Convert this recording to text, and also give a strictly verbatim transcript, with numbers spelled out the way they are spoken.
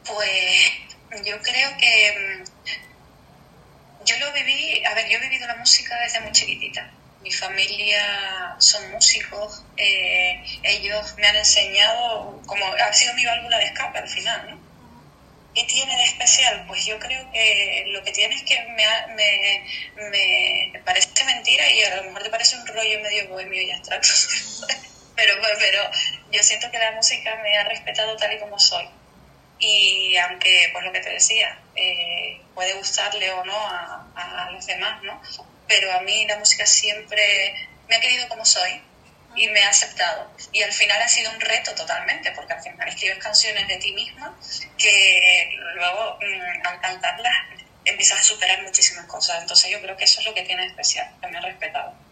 Pues yo creo que mm, yo lo viví, a ver, yo he vivido la música desde muy chiquitita. Mi familia son músicos, eh, ellos me han enseñado, como ha sido mi válvula de escape al final, ¿no? ¿Qué tiene de especial? Pues yo creo que lo que tiene es que me, ha- me, me parece mentira y a lo mejor te parece un rollo medio bohemio y abstracto, pero, pero yo siento que la música me ha respetado tal y como soy. Y aunque, pues lo que te decía, eh, puede gustarle o no a, a los demás, ¿no? Pero a mí la música siempre me ha querido como soy y me ha aceptado. Y al final ha sido un reto totalmente, porque al final escribes canciones de ti misma que luego mm, al cantarlas empiezas a superar muchísimas cosas. Entonces yo creo que eso es lo que tiene de especial, que me ha respetado.